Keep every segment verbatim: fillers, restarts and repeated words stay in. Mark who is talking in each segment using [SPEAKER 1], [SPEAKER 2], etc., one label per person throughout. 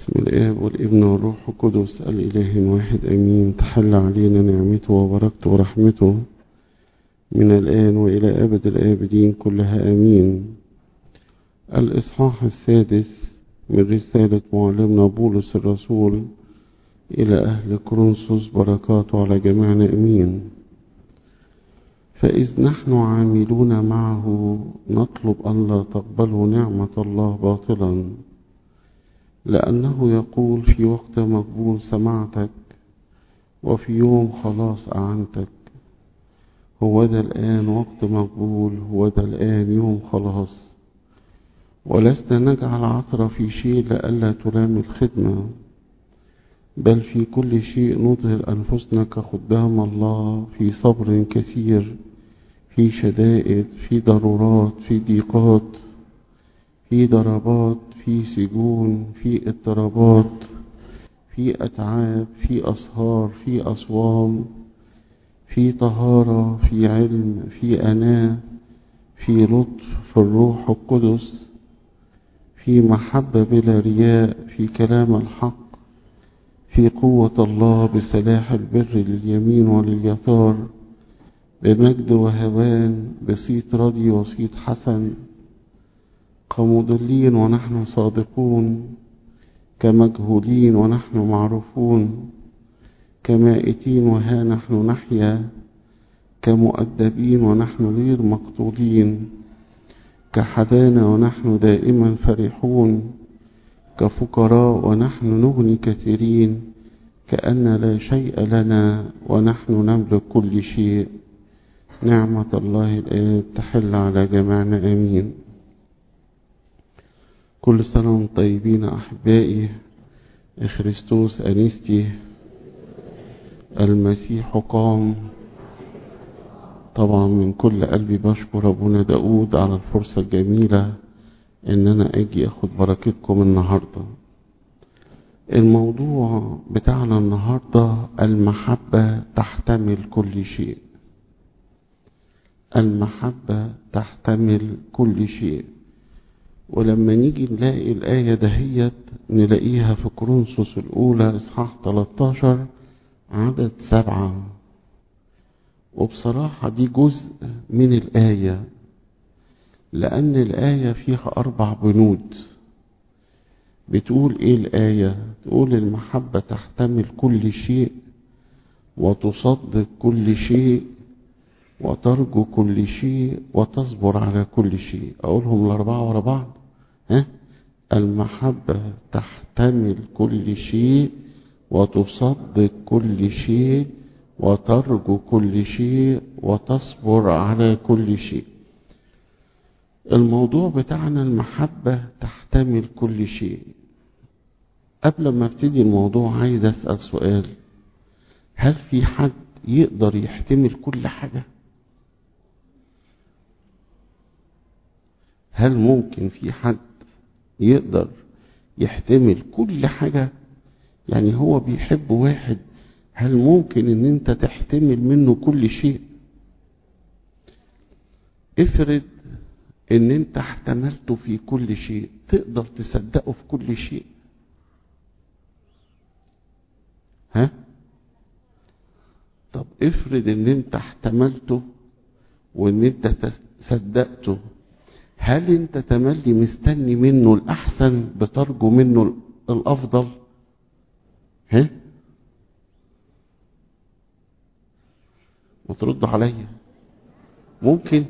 [SPEAKER 1] بسم الآب والابن والروح القدس الإله واحد آمين. تحل علينا نعمته وبركته ورحمته من الآن وإلى أبد الآبدين كلها آمين. الإصحاح السادس من رسالة معلمنا بولس الرسول إلى أهل كورنثوس، بركاته على جميعنا آمين. فإذ نحن عاملون معه نطلب أن لا تقبلوا نعمة الله باطلا، لأنه يقول في وقت مقبول سمعتك وفي يوم خلاص أعنتك. هو ده الآن وقت مقبول، هو ده الآن يوم خلاص. ولسنا نجعل عثرة في شيء لئلا تلام الخدمة، بل في كل شيء نظهر أنفسنا كخدام الله في صبر كثير، في شدائد، في ضرورات، في ضيقات، في ضربات، في سجون، في اضطرابات، في أتعاب، في أسهار، في أصوام، في طهارة، في علم، في أناة، في لطف، في الروح القدس، في محبة بلا رياء، في كلام الحق، في قوة الله، بسلاح البر لليمين ولليسار، بمجد وهوان، بصيت رضي وصيت حسن، كمضلين ونحن صادقون، كمجهولين ونحن معروفون، كمائتين وها نحن نحيا، كمؤدبين ونحن غير مقتولين، كحدانا ونحن دائما فرحون، كفقراء ونحن نغني كثيرين، كأن لا شيء لنا ونحن نملك كل شيء. نعمة الله الآب تحل على جميعنا آمين. كل سنة وانتم طيبين أحبائي. خريستوس أنستي، المسيح قام. طبعا من كل قلبي بشكر أبونا داود على الفرصة الجميلة إن أنا أجي أخد بركتكم النهاردة. الموضوع بتاعنا النهاردة المحبة تحتمل كل شيء. المحبة تحتمل كل شيء. ولما نيجي نلاقي الآية دهيت نلاقيها في كورنثوس الأولى إصحاح ثلاثة عشر عدد سبعة. وبصراحة دي جزء من الآية، لأن الآية فيها أربع بنود. بتقول إيه الآية؟ تقول المحبة تحتمل كل شيء، وتصدق كل شيء، وترجو كل شيء، وتصبر على كل شيء. أقولهم الأربعة ورا بعض. ها؟ المحبة تحتمل كل شيء، وتصدق كل شيء، وترجو كل شيء، وتصبر على كل شيء. الموضوع بتاعنا المحبة تحتمل كل شيء. قبل ما ابتدي الموضوع عايز أسأل سؤال: هل في حد يقدر يحتمل كل حاجة؟ هل ممكن في حد يقدر يحتمل كل حاجة؟ يعني هو بيحب واحد، هل ممكن ان انت تحتمل منه كل شيء؟ افرض ان انت احتملته في كل شيء، تقدر تصدقه في كل شيء؟ ها؟ طب افرض ان انت احتملته وان انت صدقته، هل انت تملي مستني منه الاحسن، بترجو منه الافضل؟ ها؟ وترد عليا. ممكن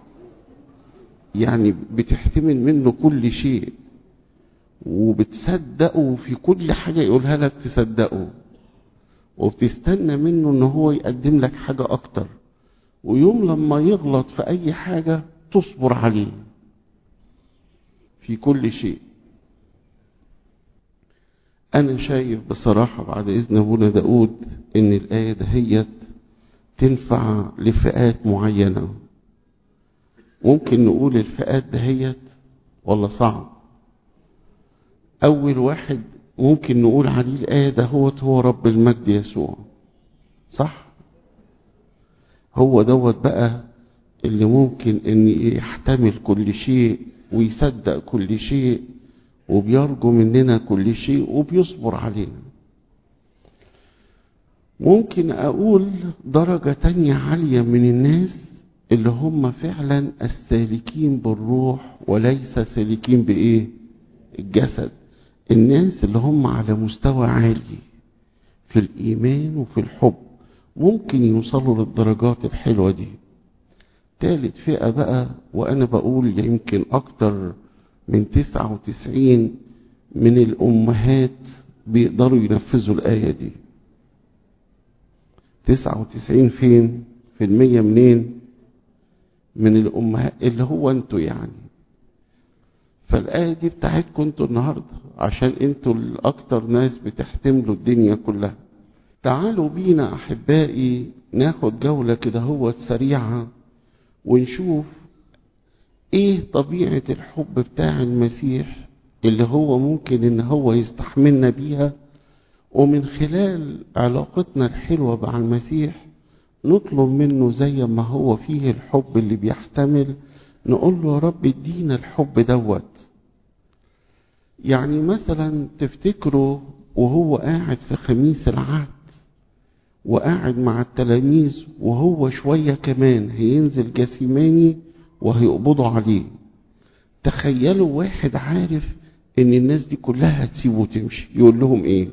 [SPEAKER 1] يعني بتحتمل منه كل شيء وبتصدقه في كل حاجة يقولها لك تصدقه، وبتستنى منه ان هو يقدم لك حاجة اكتر، ويوم لما يغلط في اي حاجة تصبر عليه في كل شيء. انا شايف بصراحة بعد اذن ابونا داود ان الآية دهيت تنفع لفئات معينة. ممكن نقول الفئات دهيت ولا صعب؟ اول واحد ممكن نقول عليه الآية دهوت هو رب المجد يسوع، صح؟ هو دوت بقى اللي ممكن ان يحتمل كل شيء ويصدق كل شيء وبيرجو مننا كل شيء وبيصبر علينا. ممكن أقول درجة تانية عالية من الناس اللي هم فعلا السالكين بالروح وليس سالكين بإيه؟ الجسد. الناس اللي هم على مستوى عالي في الإيمان وفي الحب ممكن يوصلوا للدرجات الحلوة دي. تالت فئة بقى، وأنا بقول يمكن أكتر من تسعة وتسعين من الأمهات بيقدروا ينفذوا الآية دي. تسعة وتسعين فين؟ في المية منين؟ من الأمهات اللي هو أنتوا يعني. فالآية دي بتاعتكم أنتوا النهاردة، عشان أنتوا الأكتر ناس بتحتملوا الدنيا كلها. تعالوا بينا أحبائي ناخد جولة كده هو سريعة ونشوف إيه طبيعة الحب بتاع المسيح اللي هو ممكن إن هو يستحملنا بيها، ومن خلال علاقتنا الحلوة مع المسيح نطلب منه زي ما هو فيه الحب اللي بيحتمل، نقول له يا رب ادينا الحب دوت. يعني مثلا تفتكروا وهو قاعد في خميس العهد وقاعد مع التلاميذ، وهو شوية كمان هينزل جسيماني وهيقبضوا عليه. تخيلوا واحد عارف ان الناس دي كلها هتسيبه وتمشي، يقول لهم ايه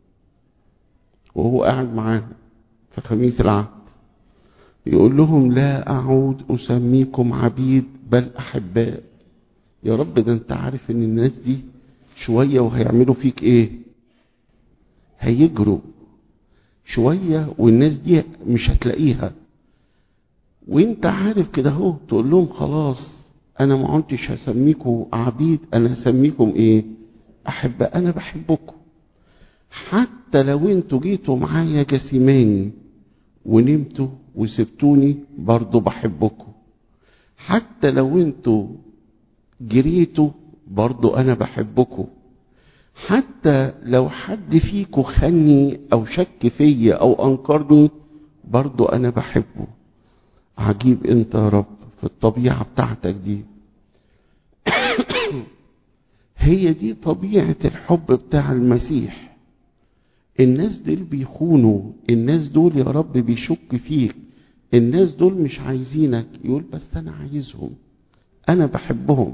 [SPEAKER 1] وهو قاعد معاهم في خميس العهد؟ يقول لهم لا أعود أسميكم عبيد بل أحباء. يا رب ده انت عارف ان الناس دي شوية وهيعملوا فيك ايه؟ هيجروا شوية والناس دي مش هتلاقيها، وانت عارف كده اهو تقول لهم خلاص انا ما عدتش هسميكم عبيد، انا هسميكم ايه؟ أحباء. انا بحبكم حتى لو انتوا جيتوا معايا جسيماني ونمتوا وسبتوني برضو بحبكم. حتى لو انتوا جريتوا برضو انا بحبكم. حتى لو حد فيكم خني او شك فيا او انكرني برضو انا بحبه. عجيب انت يا رب في الطبيعة بتاعتك دي. هي دي طبيعة الحب بتاع المسيح. الناس دول بيخونوا، الناس دول يا رب بيشك فيك، الناس دول مش عايزينك، يقول بس انا عايزهم، انا بحبهم.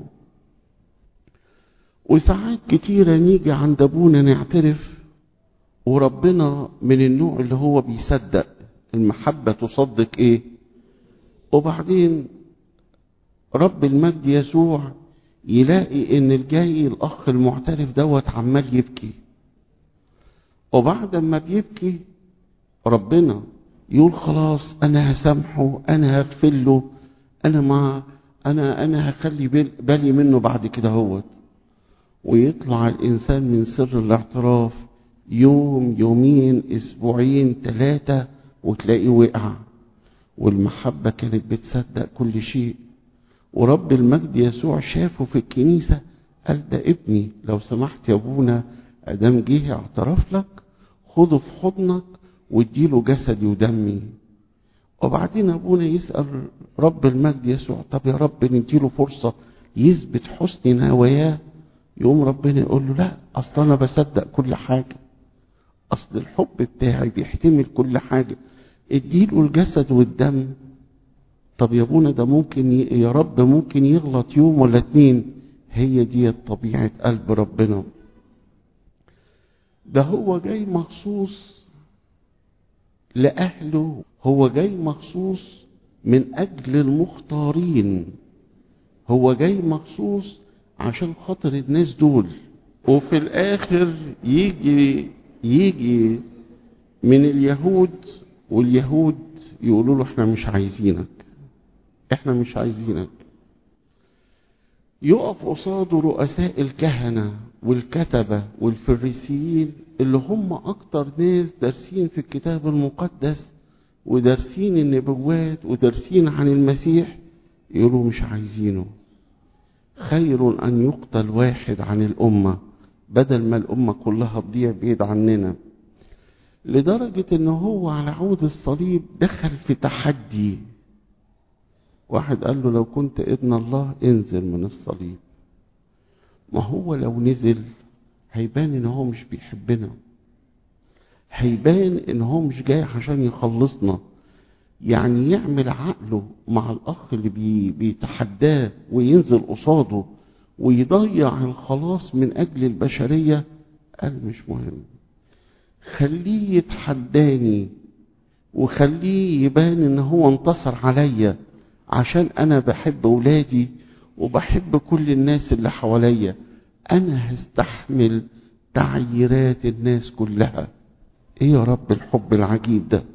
[SPEAKER 1] وساعات كتيرة نيجي عند ابونا نعترف، وربنا من النوع اللي هو بيصدق، المحبة تصدق ايه؟ وبعدين رب المجد يسوع يلاقي ان الجاي الاخ المعترف دوت عمال يبكي، وبعد ما بيبكي ربنا يقول خلاص انا هسامحه، انا هغفر له، انا ما انا انا هخلي بالي منه بعد كده هوت. ويطلع الانسان من سر الاعتراف يوم يومين اسبوعين ثلاثة وتلاقيه وقع، والمحبة كانت بتصدق كل شيء. ورب المجد يسوع شافه في الكنيسة قال ده ابني، لو سمحت يا ابونا ادام جه اعترف لك خده في حضنك واديله جسدي ودمي. وبعدين ابونا يسأل رب المجد يسوع طب يا رب نديله فرصة يثبت حسن نواياه. يقوم ربنا يقول له لا، اصل انا بصدق كل حاجة، اصل الحب بتاعي بيحتمل كل حاجة، اديله الجسد والدم. طب يا ابونا ده ممكن ي... يا رب ممكن يغلط يوم ولا اتنين. هي دي طبيعة قلب ربنا. ده هو جاي مخصوص لأهله، هو جاي مخصوص من أجل المختارين، هو جاي مخصوص عشان خاطر الناس دول. وفي الآخر يجي يجي من اليهود، واليهود يقولوا له احنا مش عايزينك، احنا مش عايزينك. يقف قصاده رؤساء الكهنة والكتبة والفريسيين اللي هم اكتر ناس دارسين في الكتاب المقدس ودارسين النبوات ودارسين عن المسيح، يقولوا مش عايزينه. خير ان يقتل واحد عن الامة بدل ما الامة كلها تضيع بعيد عننا. لدرجة ان هو على عود الصليب دخل في تحدي. واحد قال له لو كنت ابن الله انزل من الصليب. ما هو لو نزل هيبان ان هو مش بيحبنا، هيبان ان هو مش جاي عشان يخلصنا. يعني يعمل عقله مع الاخ اللي بي بيتحداه وينزل قصاده ويضيع الخلاص من اجل البشرية، قال مش مهم، خليه يتحداني وخليه يبان ان هو انتصر عليا، عشان انا بحب اولادي وبحب كل الناس اللي حواليا، انا هستحمل تعييرات الناس كلها. ايه يا رب الحب العجيب ده!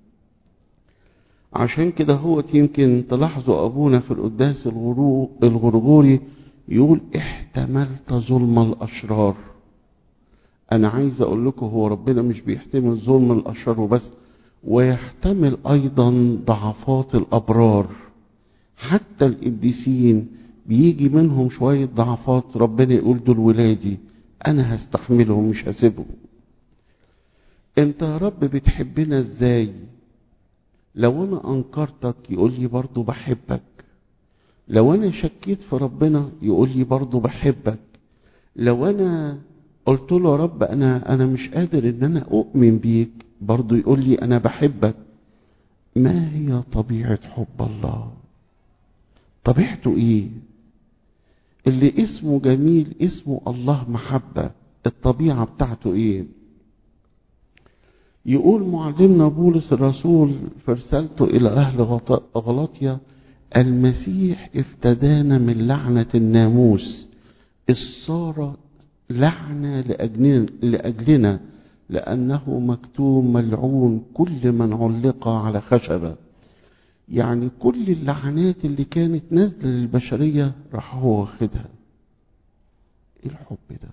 [SPEAKER 1] عشان كده هو يمكن تلاحظوا ابونا في القداس الغرغوري يقول احتملت ظلم الاشرار. انا عايز اقول لكم هو ربنا مش بيحتمل ظلم الاشرار وبس، ويحتمل ايضا ضعفات الابرار. حتى القديسين بيجي منهم شوية ضعفات، ربنا يقول دول ولادي انا هستحملهم مش هسيبهم. انت يا رب بتحبنا ازاي؟ لو انا انكرتك يقول لي برضو بحبك، لو انا شكيت في ربنا يقول لي برضو بحبك، لو انا قلت له يا رب انا انا مش قادر ان انا اؤمن بيك برضو يقول لي انا بحبك. ما هي طبيعة حب الله؟ طبيعته ايه؟ اللي اسمه جميل اسمه الله محبة، الطبيعة بتاعته ايه؟ يقول معلمنا بولس الرسول في رسالته الى اهل غلاطيا المسيح افتدانا من لعنة الناموس الصار لعنة لأجلنا, لأجلنا لأنه مكتوب ملعون كل من علق على خشبة. يعني كل اللعنات اللي كانت نازلة للبشرية راح هو واخدها. ايه الحب ده؟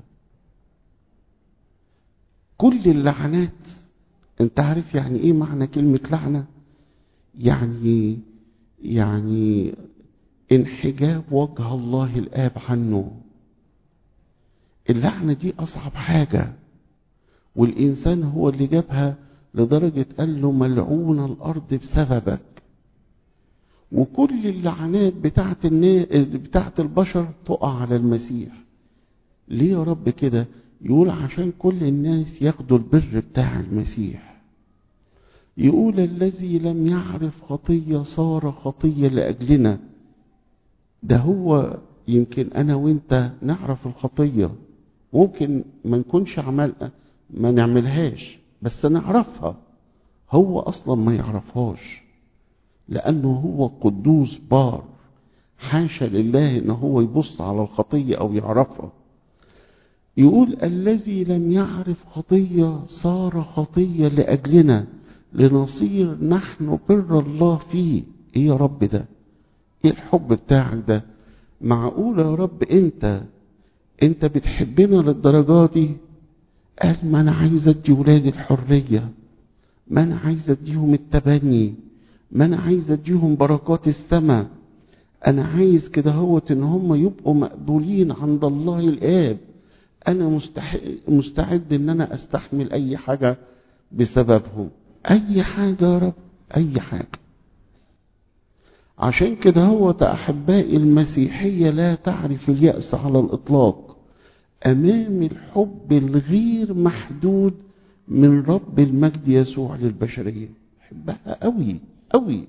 [SPEAKER 1] كل اللعنات. انت عارف يعني ايه معنى كلمة لعنة؟ يعني يعني انحجاب وجه الله الآب عنه. اللعنة دي أصعب حاجة، والإنسان هو اللي جابها لدرجة قال له ملعون الأرض بسببك. وكل اللعنات بتاعت, بتاعت البشر تقع على المسيح. ليه يا رب كده؟ يقول عشان كل الناس ياخدوا البر بتاع المسيح. يقول الذي لم يعرف خطية صار خطية لأجلنا. ده هو يمكن أنا وإنت نعرف الخطية، ممكن ما نكونش عمل ما نعملهاش بس نعرفها، هو أصلا ما يعرفهاش لأنه هو قدوس بار، حاشا لله إن هو يبص على الخطية أو يعرفها. يقول الذي لم يعرف خطية صار خطية لأجلنا لنصير نحن بر الله فيه. إيه يا رب ده؟ إيه الحب بتاعك ده؟ معقول يا رب أنت أنت بتحبنا للدرجة دي؟ قال ما أنا عايز أدي ولادي الحرية، ما أنا عايز أديهم التبني، ما أنا عايز أديهم بركات السماء، أنا عايز كده هوت إن هم يبقوا مقبولين عند الله الآب. أنا مستحق مستعد إن أنا أستحمل أي حاجة بسببهم، أي حاجة يا رب، أي حاجة. عشان كده هو أحبائي المسيحية لا تعرف اليأس على الإطلاق أمام الحب الغير محدود من رب المجد يسوع للبشرية. حبها قوي قوي.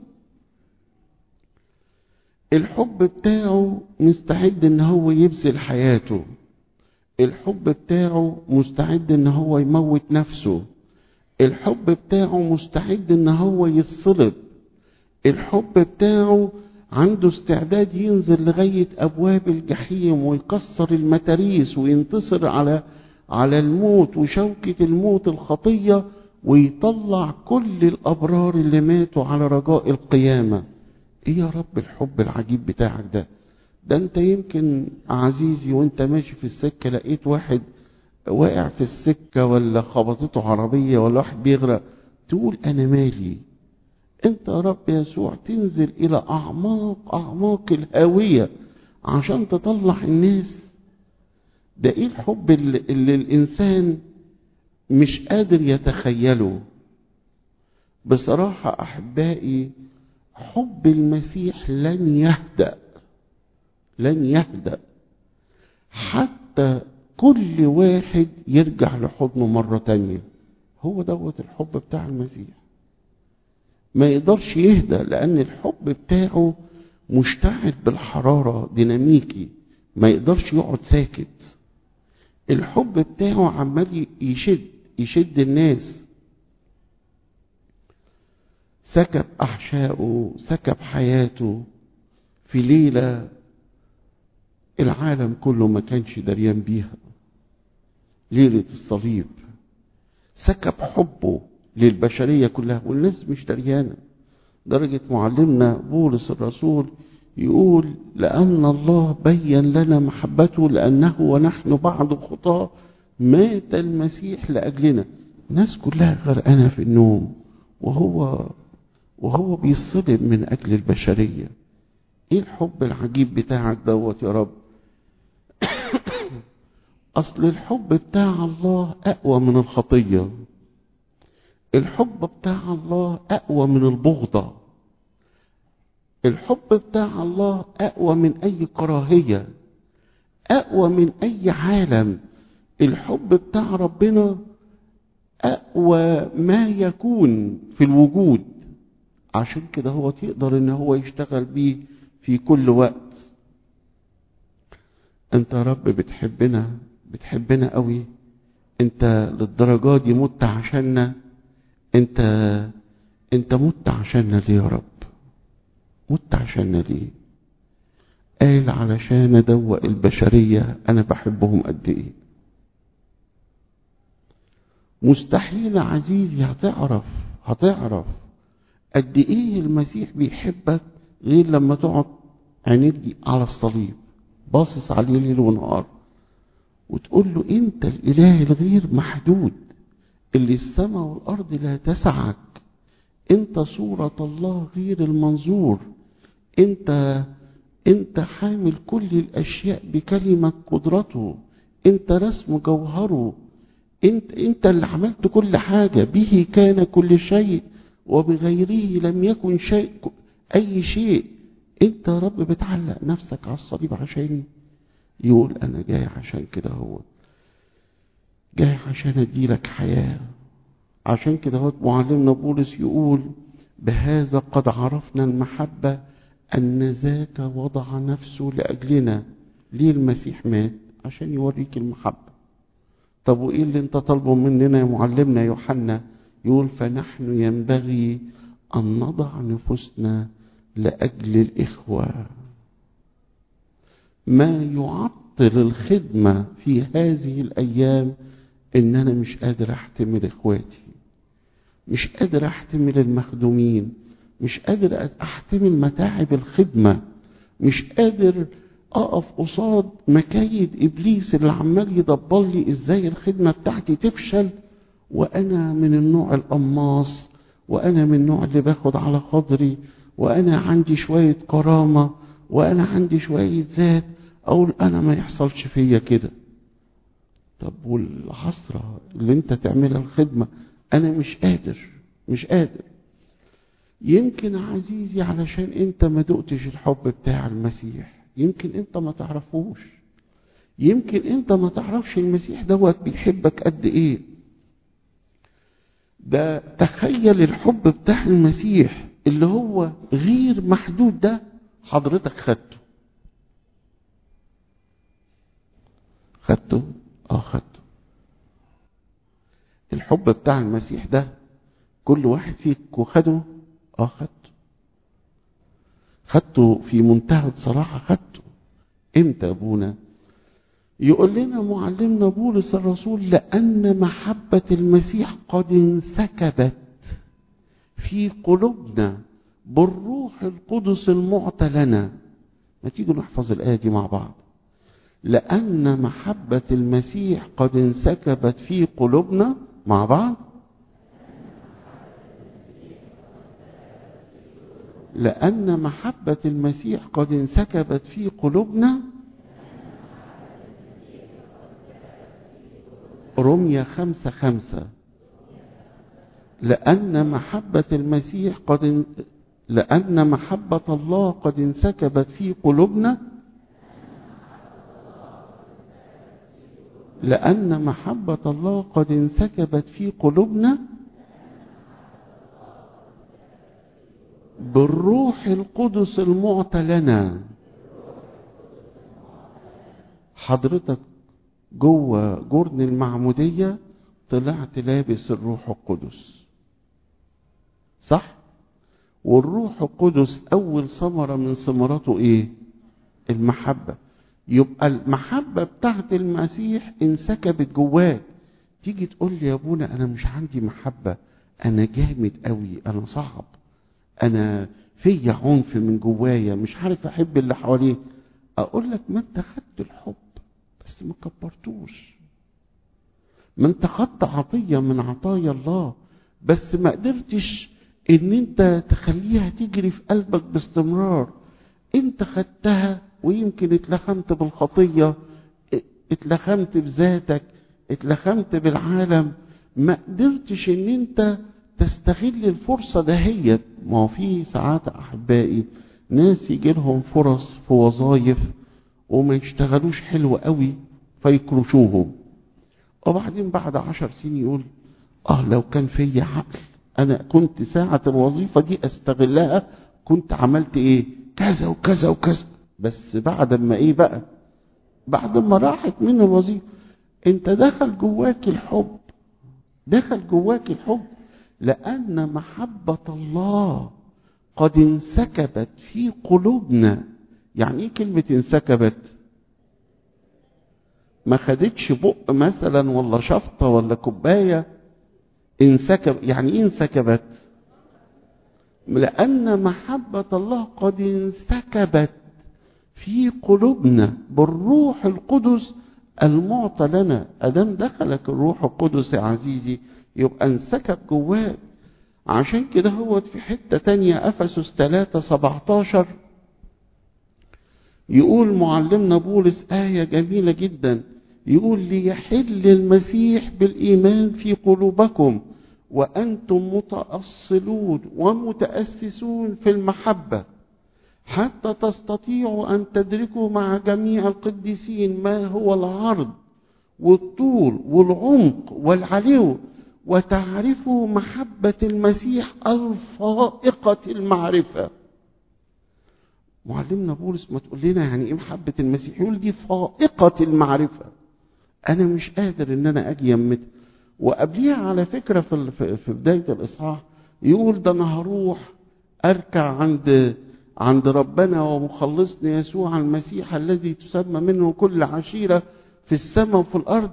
[SPEAKER 1] الحب بتاعه مستعد ان هو يبذل حياته، الحب بتاعه مستعد ان هو يموت نفسه، الحب بتاعه مستعد ان هو يتصلب، الحب بتاعه عنده استعداد ينزل لغاية أبواب الجحيم ويكسر المتاريس وينتصر على على الموت وشوكة الموت الخطية ويطلع كل الأبرار اللي ماتوا على رجاء القيامة. إيه يا رب الحب العجيب بتاعك ده؟ ده أنت يمكن عزيزي وأنت ماشي في السكة لقيت واحد واقع في السكة ولا خبطته عربية ولا واحد بيغرق، تقول أنا مالي. انت يا رب يسوع تنزل الى اعماق اعماق الهاوية عشان تطلع الناس. ده ايه الحب اللي, اللي الانسان مش قادر يتخيله. بصراحة احبائي حب المسيح لن يهدأ، لن يهدأ حتى حتى كل واحد يرجع لحضنه مرة تانية. هو دوت الحب بتاع المسيح. ما يقدرش يهدى لأن الحب بتاعه مشتعل بالحرارة، ديناميكي، ما يقدرش يقعد ساكت. الحب بتاعه عمال يشد يشد الناس. سكب أحشائه، سكب حياته في ليلة العالم كله ما كانش دريان بيها، ليلة الصليب. سكب حبه للبشرية كلها والناس مش دريانة. درجة معلمنا بولس الرسول يقول لأن الله بين لنا محبته لأنه ونحن بعد خطاه مات المسيح لأجلنا. الناس كلها غرقانة في النوم وهو وهو بيصلب من أجل البشرية. إيه الحب العجيب بتاعك دوت يا رب؟ أصل الحب بتاع الله أقوى من الخطية. الحب بتاع الله أقوى من البغضة. الحب بتاع الله أقوى من أي كراهية، أقوى من أي عالم. الحب بتاع ربنا أقوى ما يكون في الوجود. عشان كده هو تقدر إن هو يشتغل بيه في كل وقت. أنت يا رب بتحبنا بتحبنا قوي. أنت للدرجة دي مت عشاننا. أنت أنت مت عشاننا ليه يا رب؟ مت عشاننا ليه؟ قال علشان أدوق البشرية أنا بحبهم قد إيه. مستحيل عزيزي هتعرف هتعرف قد إيه المسيح بيحبك غير لما تقعد عينيك على الصليب باصص عليه ليل ونهار وتقول له أنت الإله الغير محدود اللي السماء والأرض لا تسعك. أنت صورة الله غير المنظور. أنت أنت حامل كل الأشياء بكلمة قدرته. أنت رسم جوهره. أنت أنت اللي عملت كل حاجة. به كان كل شيء وبغيره لم يكن شيء أي شيء. أنت يا رب بتعلق نفسك على الصليب عشاني. يقول أنا جاي عشان كده، هو جاي عشان أديلك حياة. عشان كده هو معلمنا بولس يقول بهذا قد عرفنا المحبة أن ذاك وضع نفسه لأجلنا. ليه المسيح مات؟ عشان يوريك المحبة. طب وإيه اللي انت طالبه مننا يا معلمنا يوحنا؟ يقول فنحن ينبغي أن نضع نفوسنا لأجل الإخوة. ما يعطل الخدمة في هذه الأيام إن أنا مش قادر أحتمل إخواتي، مش قادر أحتمل المخدومين، مش قادر أحتمل متاعب الخدمة، مش قادر أقف قصاد مكايد إبليس اللي عمال يدبر لي إزاي الخدمة بتاعتي تفشل، وأنا من النوع القماص، وأنا من النوع اللي باخد على خاطري، وأنا عندي شوية كرامة، وأنا عندي شوية ذات، أقول أنا ما يحصلش فيا كده. طب والحسرة اللي أنت تعملها الخدمة أنا مش قادر مش قادر. يمكن عزيزي علشان أنت ما دقتش الحب بتاع المسيح، يمكن أنت ما تعرفوش، يمكن أنت ما تعرفش المسيح دوت بيحبك قد إيه. ده تخيل الحب بتاع المسيح اللي هو غير محدود ده حضرتك خدته خدته اه خدته. الحب بتاع المسيح ده كل واحد فيك خده اه خدته خدته في منتهى الصراحة. خدته امتى يا ابونا؟ يقول لنا معلمنا بولس الرسول لأن محبة المسيح قد انسكبت في قلوبنا بالروح القدس المعطى لنا. ما تيجوا نحفظ الآية دي مع بعض. لأن محبة المسيح قد انسكبت في قلوبنا مع بعض. لأن محبة المسيح قد انسكبت في قلوبنا. رمية خمسة خمسة. لأن محبة المسيح قد لأن محبة الله قد انسكبت في قلوبنا لأن محبة الله قد انسكبت في قلوبنا بالروح القدس المعطى لنا. حضرتك جوه جرن المعمودية طلعت لابس الروح القدس، صح؟ والروح القدس أول ثمرة من ثمراته إيه؟ المحبة. يبقى المحبة بتاعت المسيح انسكبت جواك. تيجي تقول لي يا ابونا أنا مش عندي محبة، أنا جامد قوي، أنا صعب، أنا في عنف من جوايا، مش عارف أحب اللي حواليه. أقول لك ما أنت خدت الحب بس ما كبرتوش، ما أنت خدت عطية من عطايا الله بس ما قدرتش إن أنت تخليها تجري في قلبك باستمرار. أنت خدتها ويمكن اتلخمت بالخطية، اتلخمت بذاتك، اتلخمت بالعالم، ما قدرتش ان انت تستغل الفرصة دهيت. ما هو في ساعات احبائي ناس يجي لهم فرص في وظائف وما يشتغلوش حلو قوي فيكرشوهم، وبعدين بعد عشر سنين يقول اه لو كان في عقل انا كنت ساعة الوظيفة دي استغلها، كنت عملت ايه كذا وكذا وكذا. بس بعد ما ايه بقى، بعد ما راحت من الوظيفة. انت دخل جواك الحب، دخل جواك الحب لأن محبة الله قد انسكبت في قلوبنا. يعني ايه كلمة انسكبت؟ ما خدتش بق مثلا ولا شفطة ولا كوباية، انسكب. يعني ايه انسكبت؟ لأن محبة الله قد انسكبت في قلوبنا بالروح القدس المعطى لنا. أدام دخلك الروح القدس يا عزيزي يبقى انسكب جواك. عشان كده هو في حتة تانية أفسس ثلاثة سبعتاشر يقول معلمنا بولس آية جميلة جدا، يقول ليحل المسيح بالإيمان في قلوبكم وأنتم متأصلون ومتأسسون في المحبة حتى تستطيعوا أن تدركوا مع جميع القديسين ما هو العرض والطول والعمق والعلو، وتعرفوا محبة المسيح الفائقة المعرفة. معلمنا بولس ما تقول لنا يعني ايه محبة المسيح، يقول دي فائقة المعرفة. انا مش قادر ان انا اجي يمتها. وقبليها على فكرة في في بداية الاصحاح يقول ده انا هروح اركع عند عند ربنا ومخلصنا يسوع المسيح الذي تسمى منه كل عشيرة في السماء وفي الارض،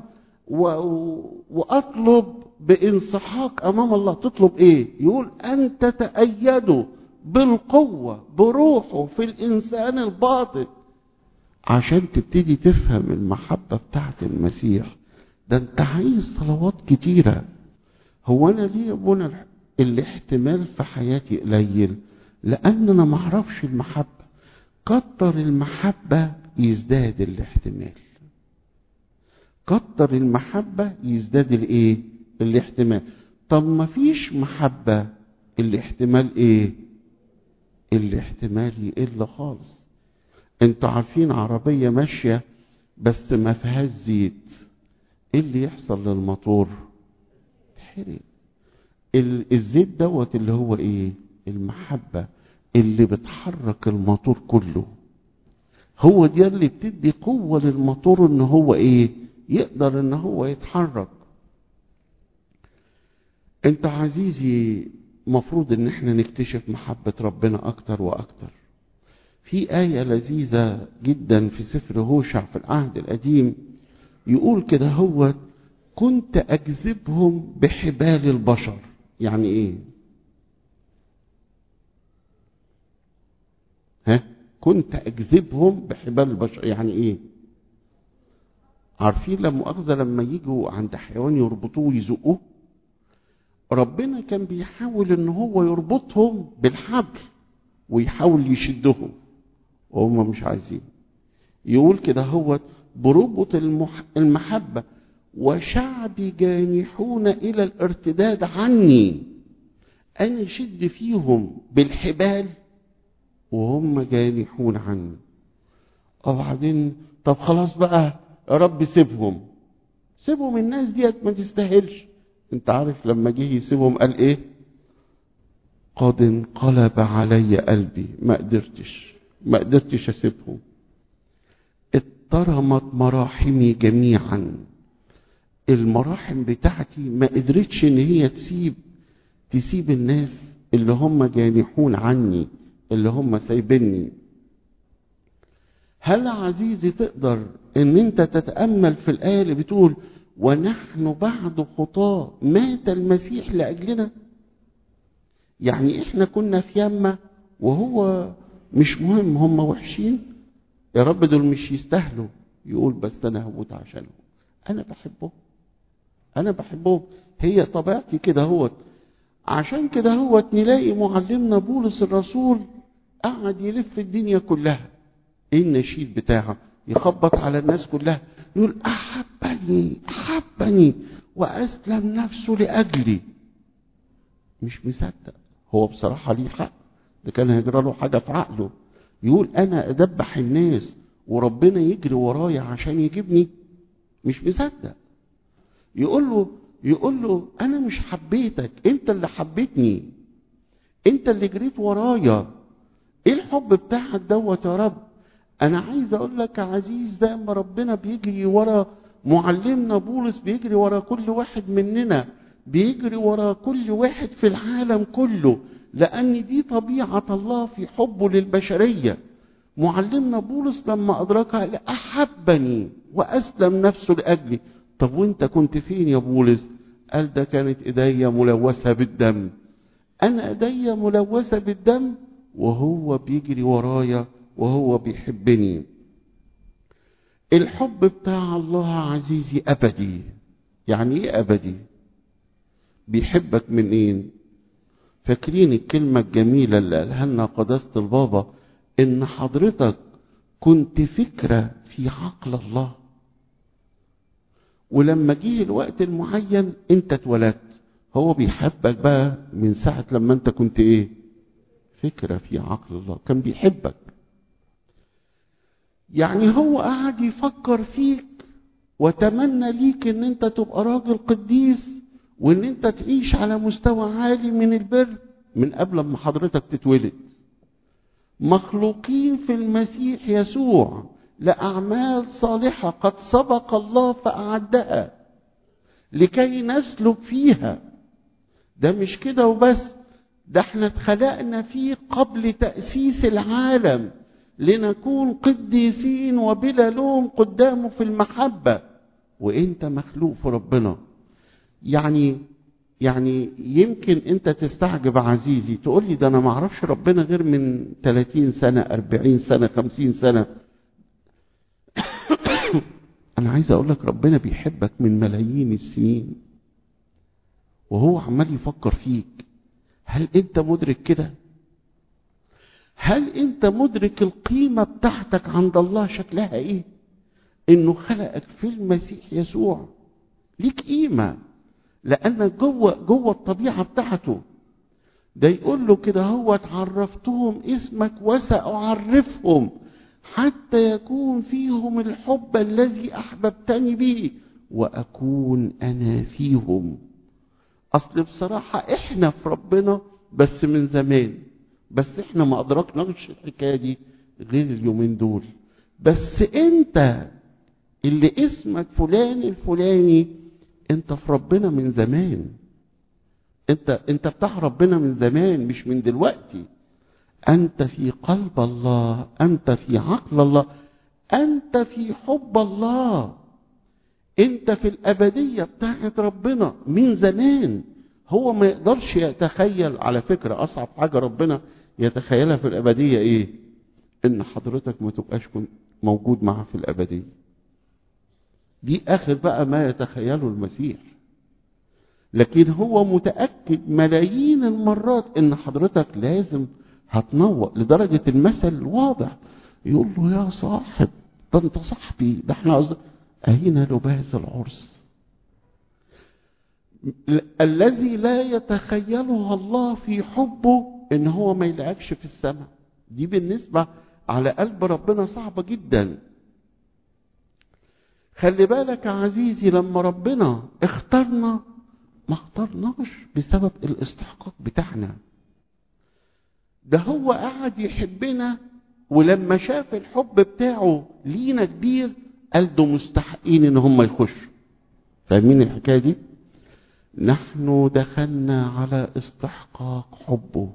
[SPEAKER 1] واطلب بانسحاق امام الله. تطلب ايه؟ يقول ان تتأيدوا بالقوة بروحه في الإنسان الباطن عشان تبتدي تفهم المحبة بتاعت المسيح. ده انت عايز صلوات كتيرة. هو أنا ليه أبونا الاحتمال في حياتي قليل؟ لأن أنا معرفش المحبة. كتر المحبة يزداد الاحتمال، كتر المحبة يزداد الايه؟ الاحتمال. طب ما فيش محبة الاحتمال ايه؟ الاحتمال يقل خالص. انتوا عارفين عربية ماشية بس ما فيهاش زيت، ايه اللي يحصل للموتور؟ تحرق. الزيت دوت اللي هو ايه؟ المحبة اللي بتحرك الموتور كله. هو دي اللي بتدي قوة للموتور ان هو ايه؟ يقدر ان هو يتحرك. انت عزيزي مفروض ان احنا نكتشف محبة ربنا اكتر واكتر. في آية لذيذة جدا في سفر هوشع في العهد القديم يقول كده هو كنت اجذبهم بحبال البشر. يعني ايه؟ ها؟ كنت اجذبهم بحبال البشر يعني ايه؟ عارفين لما مؤاخذة لما يجوا عند حيوان يربطوه ويزقوه، ربنا كان بيحاول ان هو يربطهم بالحبل ويحاول يشدهم وهم مش عايزين. يقول كده هو بربط المح... المحبة وشعبي جانحون الى الارتداد عني. انا شد فيهم بالحبال وهم جانحون عني. وبعدين طب خلاص بقى يا رب سيبهم. سيبهم الناس ديت ما تستاهلش. انت عارف لما جه يسيبهم قال ايه؟ قد انقلب علي قلبي، ما قدرتش ما قدرتش اسيبهم. اترمت مراحمي جميعا، المراحم بتاعتي ما قدرتش ان هي تسيب تسيب الناس اللي هم جانحون عني، اللي هم سايبيني. هل عزيزي تقدر ان انت تتأمل في الآية اللي بتقول ونحن بعد خطاة مات المسيح لأجلنا؟ يعني احنا كنا في يمة وهو مش مهم، هم وحشين يا رب دول مش يستاهلوا، يقول بس انا هموت عشانهم، انا بحبهم انا بحبهم هي طبيعتي كده هو. عشان كده هو نلاقي معلمنا بولس الرسول قعد يلف الدنيا كلها، ايه النشيد بتاعه؟ يخبط على الناس كلها يقول احبني احبني واسلم نفسه لاجلي. مش مصدق، هو بصراحه ليه حق، ده كان هيجرى له حاجه في عقله يقول انا ادبح الناس وربنا يجري ورايا عشان يجيبني؟ مش مصدق. يقول له يقول له انا مش حبيتك، انت اللي حبيتني، انت اللي جريت ورايا. ايه الحب بتاعك دوت يا رب؟ انا عايز اقول لك يا عزيز زي ما ربنا بيجري ورا معلمنا بولس، بيجري ورا كل واحد مننا، بيجري ورا كل واحد في العالم كله، لان دي طبيعة الله في حبه للبشرية. معلمنا بولس لما ادركها قال احبني واسلم نفسه لاجلي. طب وانت كنت فين يا بولس؟ قال ده كانت ايديا ملوثة بالدم، انا ايديا ملوثة بالدم وهو بيجري ورايا وهو بيحبني. الحب بتاع الله عزيزي ابدي. يعني ايه ابدي؟ بيحبك منين؟ فاكرين الكلمة الجميلة اللي قالها لنا قداسة البابا ان حضرتك كنت فكرة في عقل الله، ولما جه الوقت المعين انت اتولدت. هو بيحبك بقى من ساعة لما انت كنت ايه؟ فكرة في عقل الله، كان بيحبك. يعني هو قاعد يفكر فيك وتمنى ليك ان انت تبقى راجل قديس وان انت تعيش على مستوى عالي من البر من قبل ما حضرتك تتولد. مخلوقين في المسيح يسوع لأعمال صالحة قد سبق الله فأعدها لكي نسلك فيها. ده مش كده وبس، ده احنا اتخلقنا فيه قبل تأسيس العالم لنكون قديسين وبلا لوم قدامه في المحبة. وانت مخلوق في ربنا. يعني يعني يمكن انت تستعجب عزيزي تقول لي ده انا ما اعرفش ربنا غير من ثلاثين سنة أربعين سنة خمسين سنة. انا عايز اقول لك ربنا بيحبك من ملايين السنين وهو عمال يفكر فيك. هل انت مدرك كده؟ هل انت مدرك القيمة بتاعتك عند الله شكلها ايه؟ انه خلقك في المسيح يسوع ليك قيمة لانك جوه جوه الطبيعة بتاعته. ده يقول له كده هو اتعرفتهم اسمك وسأعرفهم حتى يكون فيهم الحب الذي احببتني به واكون انا فيهم. اصل بصراحة احنا في ربنا بس من زمان، بس احنا ما ادركناش الحكاية دي غير اليومين دول. بس انت اللي اسمك فلان الفلاني انت في ربنا من زمان، انت انت بتاع ربنا من زمان مش من دلوقتي. انت في قلب الله، انت في عقل الله، انت في حب الله، انت في الابدية بتاعت ربنا من زمان. هو ما يقدرش يتخيل، على فكرة اصعب حاجة ربنا يتخيلها في الابدية ايه؟ ان حضرتك ما تبقاش موجود معه في الابدية. دي اخر بقى ما يتخيله المسيح. لكن هو متأكد ملايين المرات ان حضرتك لازم هتنور، لدرجة المثل الواضح يقول له يا صاحب ده انت صاحبي، ده احنا قصد... اين لباس العرس الذي لا يتخيلها الله في حبه ان هو ما يلاقيكش في السماء. دي بالنسبة على قلب ربنا صعبة جدا. خلي بالك يا عزيزي، لما ربنا اختارنا ما اختارناش بسبب الاستحقاق بتاعنا، ده هو قاعد يحبنا، ولما شاف الحب بتاعه لينا كبير قال ده مستحقين ان هم يخشوا. فاهمين الحكايه دي؟ نحن دخلنا على استحقاق حبه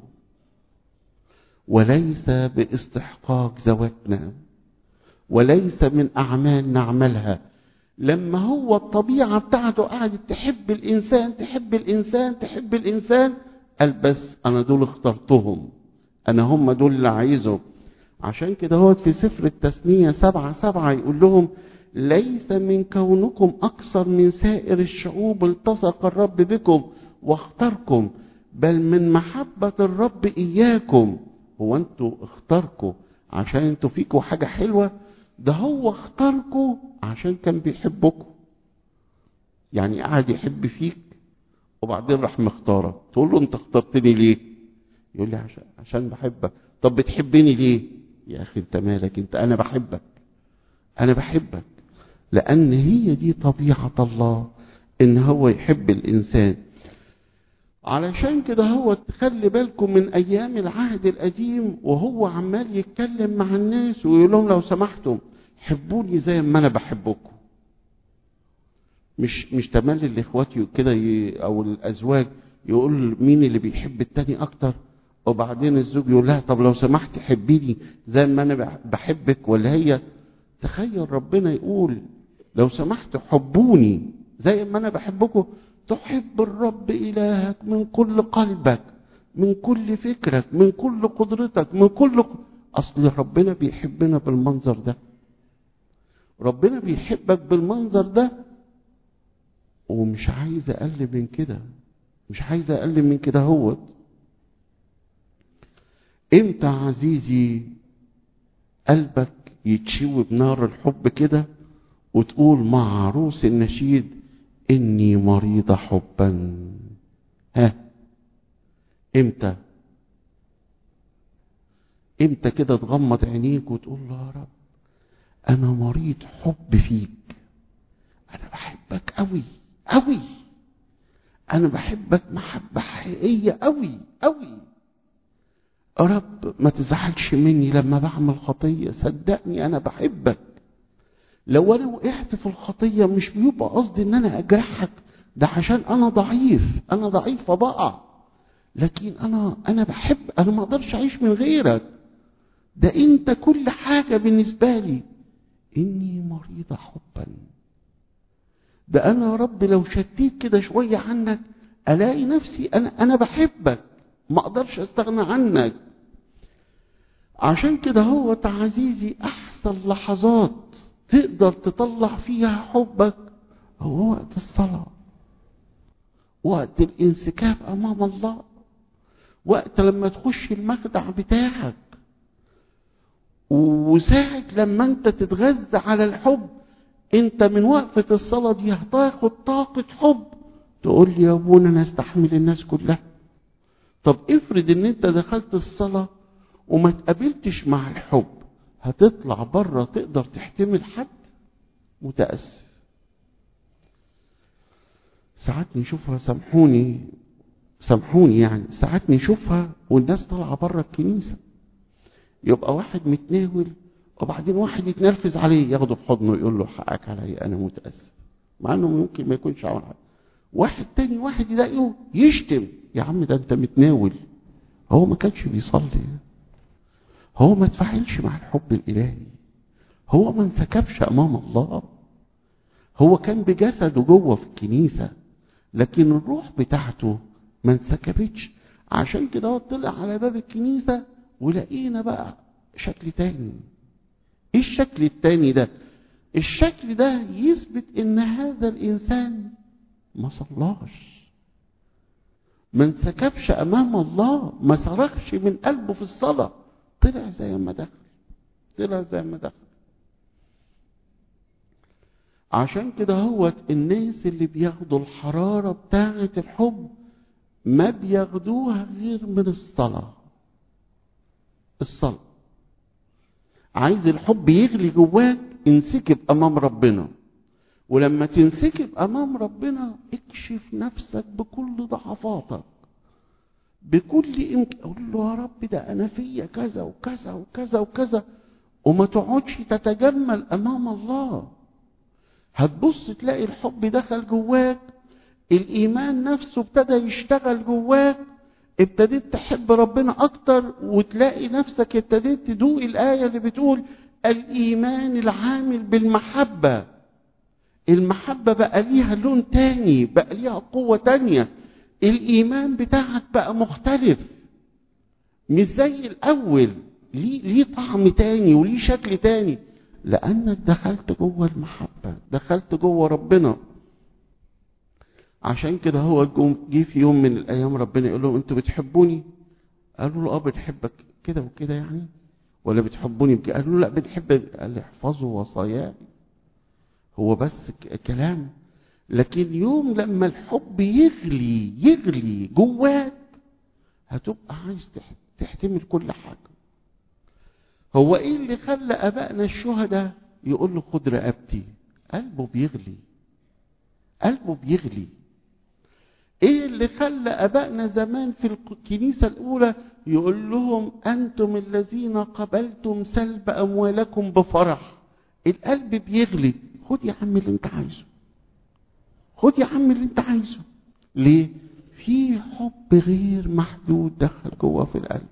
[SPEAKER 1] وليس باستحقاق ذواتنا، وليس من اعمال نعملها. لما هو الطبيعه بتاعته قاعد تحب الانسان تحب الانسان تحب الانسان، قال بس انا دول اخترتهم، انا هم دول اللي عايزهم. عشان كده هو في سفر التثنية سبعة سبعة يقول لهم ليس من كونكم أكثر من سائر الشعوب التصق الرب بكم واختاركم، بل من محبة الرب إياكم. هو أنتوا اختاركم عشان أنتوا فيكم حاجة حلوة؟ ده هو اختاركم عشان كان بيحبكم. يعني قاعد يحب فيك وبعدين راح مختارك، تقول له أنت اخترتني ليه؟ يقول لي عشان, عشان بحبك. طب بتحبني ليه؟ يا أخي أنت مالك أنت، أنا بحبك أنا بحبك لأن هي دي طبيعة الله، إن هو يحب الإنسان. علشان كده هو تخلي بالكم من أيام العهد القديم وهو عمال يتكلم مع الناس ويقول لهم لو سمحتم حبوني زي ما أنا بحبكم. مش مش تملي الإخوات كده أو الأزواج يقول مين اللي بيحب التاني أكتر، وبعدين الزوج يقول لها طب لو سمحت حبيني زي ما أنا بحبك، ولا هي. تخيل ربنا يقول لو سمحت حبوني زي ما أنا بحبكم. تحب الرب إلهك من كل قلبك من كل فكرك من كل قدرتك من كل. أصل ربنا بيحبنا بالمنظر ده، ربنا بيحبك بالمنظر ده، ومش عايز أقل من كده، مش عايز أقل من كده. هو امتى عزيزي قلبك يتشوي بنار الحب كده وتقول مع عروس النشيد إني مريضة حبا؟ ها امتى امتى كده تغمض عينيك وتقول له يا رب أنا مريض حب فيك، أنا بحبك قوي قوي، أنا بحبك محبة حقيقية قوي قوي. يا رب ما تزعلش مني لما بعمل خطية، صدقني أنا بحبك. لو أنا وقعت في الخطية مش بيبقى قصدي إن أنا أجرحك، ده عشان أنا ضعيف، أنا ضعيف فبقع، لكن أنا أنا بحب، أنا ما أقدرش أعيش من غيرك، ده أنت كل حاجة بالنسبة لي. إني مريضة حبا، ده أنا يا رب لو شتيت كده شوية عنك ألاقي نفسي أنا أنا بحبك، ما أقدرش أستغنى عنك. عشان كده هو عزيزي أحسن لحظات تقدر تطلع فيها حبك هو وقت الصلاة، وقت الانسكاب أمام الله، وقت لما تخش المخدع بتاعك، وساعة لما انت تتغذى على الحب. انت من وقفة الصلاة دي هتاخد طاقة حب تقول لي يا ابونا انا استحمل الناس كلها. طب افرض ان انت دخلت الصلاة وما تقابلتش مع الحب، هتطلع بره تقدر تحتمل حد؟ متأسف. ساعات نشوفها، سامحوني سامحوني يعني ساعات نشوفها والناس طالعة بره الكنيسة، يبقى واحد متناول وبعدين واحد يتنرفز عليه ياخده في حضنه يقول له حقك عليا انا متأسف، مع انه ممكن ما يكونش عمل حاجة. واحد تاني واحد يلاقيه يشتم، يا عم ده انت متناول، هو ما كانش بيصلي، هو ما تفاعلش مع الحب الالهي، هو ما انسكبش امام الله، هو كان بجسده جوه في الكنيسة لكن الروح بتاعته ما انسكبتش. عشان كده هو طلع على باب الكنيسة ولقينا بقى شكل تاني. ايه الشكل التاني ده؟ الشكل ده يثبت ان هذا الانسان ما صلاش، ما انسكبش امام الله، ما صرخش من قلبه في الصلاة، طلع زي ما دخل طلع زي ما دخل. عشان كده هو الناس اللي بياخدوا الحرارة بتاعة الحب ما بياخدوها غير من الصلاة. الصلاة عايز الحب يغلي جواك، انسكب امام ربنا، ولما تنسكب امام ربنا اكشف نفسك بكل ضعفاتك، بكل امك اقول له يا رب ده انا فيا كذا وكذا وكذا وكذا، وما تقعدش تتجمل امام الله. هتبص تلاقي الحب دخل جواك، الايمان نفسه ابتدى يشتغل جواك، ابتديت تحب ربنا اكتر، وتلاقي نفسك ابتديت تدوق الايه اللي بتقول الايمان العامل بالمحبه. المحبه بقى ليها لون تاني، بقى ليها قوه تانيه، الايمان بتاعك بقى مختلف، مش زي الاول، ليه ليه طعم تاني وليه شكل تاني، لانك دخلت جوه المحبه، دخلت جوه ربنا. عشان كده هو جه في يوم من الايام ربنا يقول لهم انتوا بتحبوني؟ قالوا له اه بنحبك كده وكده يعني، ولا بتحبوني بكده؟ قالوا له لا بنحبك. قال احفظوا وصاياي. هو بس كلام، لكن يوم لما الحب يغلي يغلي جواك هتبقى عايز تحتمل كل حاجه. هو ايه اللي خلى ابائنا الشهداء يقول له خد رقبتي؟ قلبه بيغلي، قلبه بيغلي. ايه اللي خلى ابائنا زمان في الكنيسه الاولى يقول لهم انتم الذين قبلتم سلب اموالكم بفرح؟ القلب بيغلي، خد يا عم اللي انت عايزه، خد يا عم اللي انت عايزه. ليه؟ في حب غير محدود دخل جوه في القلب.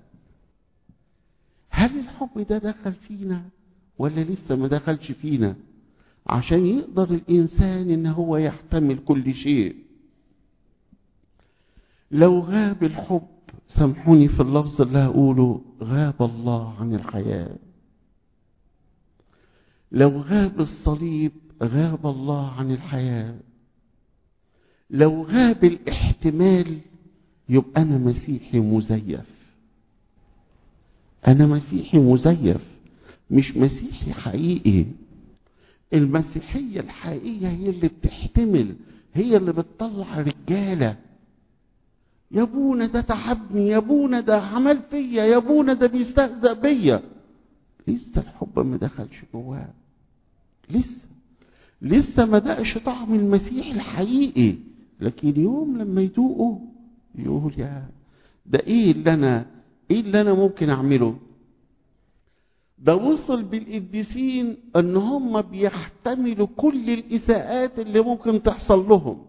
[SPEAKER 1] هل الحب ده دخل فينا ولا لسه ما دخلش فينا؟ عشان يقدر الانسان ان هو يحتمل كل شيء. لو غاب الحب، سامحوني في اللفظ اللي هقوله، غاب الله عن الحياة. لو غاب الصليب غاب الله عن الحياة. لو غاب الاحتمال يبقى أنا مسيحي مزيف. أنا مسيحي مزيف، مش مسيحي حقيقي. المسيحية الحقيقية هي اللي بتحتمل، هي اللي بتطلع رجالة. يا ابونا ده تعبني، يا ابونا ده عمل فيا، يا ابونا ده بيستهزأ بيا. لسه الحب ما دخلش جواه، لسه لسه ما دقش طعم المسيح الحقيقي. لكن يوم لما يدوقه يقول يا ده ايه اللي انا ايه اللي انا ممكن اعمله. ده وصل بالقديسين ان هم بيحتملوا كل الاساءات اللي ممكن تحصل لهم.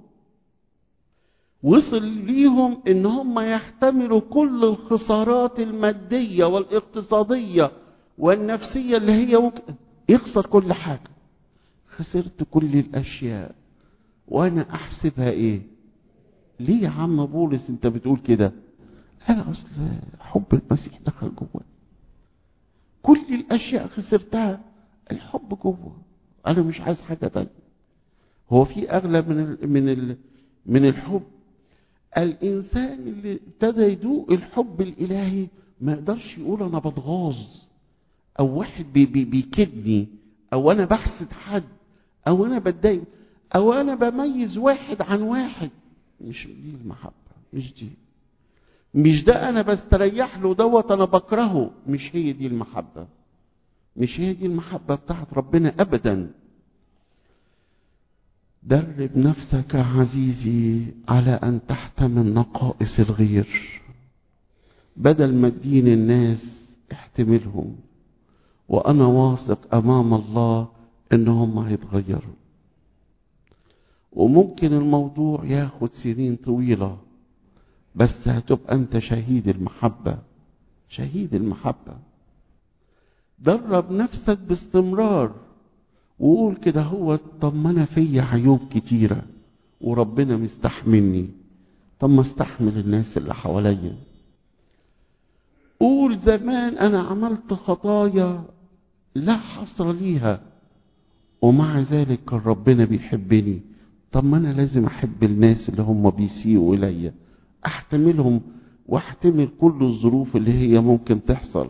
[SPEAKER 1] وصل ليهم ان هم يحتملوا كل الخسارات المادية والاقتصادية والنفسية اللي هي ممكن يخسر كل حاجة. خسرت كل الاشياء وانا احسبها ايه؟ ليه يا عم بولس انت بتقول كده؟ انا اصل حب المسيح دخل جوه، كل الاشياء خسرتها، الحب جوه، انا مش عايز حاجه تانية. هو في اغلى من ال من ال من الحب؟ الانسان اللي ابتدى يدوق الحب الالهي ما يقدرش يقول انا بتغاظ، او واحد بي بي بيكدني، او انا بحسد حد، او انا بتضايق، او انا بميز واحد عن واحد. مش دي المحبه، مش دي، مش ده انا بستريح له دوت انا بكرهه. مش هي دي المحبه، مش هي دي المحبه بتاعت ربنا ابدا. درب نفسك عزيزي على ان تحتمل نقائص الغير، بدل ما تدين الناس احتملهم، وانا واثق امام الله انهم هيتغيروا. وممكن الموضوع ياخد سنين طويلة، بس هتبقى انت شهيد المحبة، شهيد المحبة. درب نفسك باستمرار وقول كده هو طب ما انا فيا عيوب كتيرة وربنا مستحملني، طب ما استحمل الناس اللي حواليا. قول زمان انا عملت خطايا لا حصر ليها ومع ذلك كان ربنا بيحبني، طب ما انا لازم احب الناس اللي هم بيسيئوا الي، احتملهم واحتمل كل الظروف اللي هي ممكن تحصل.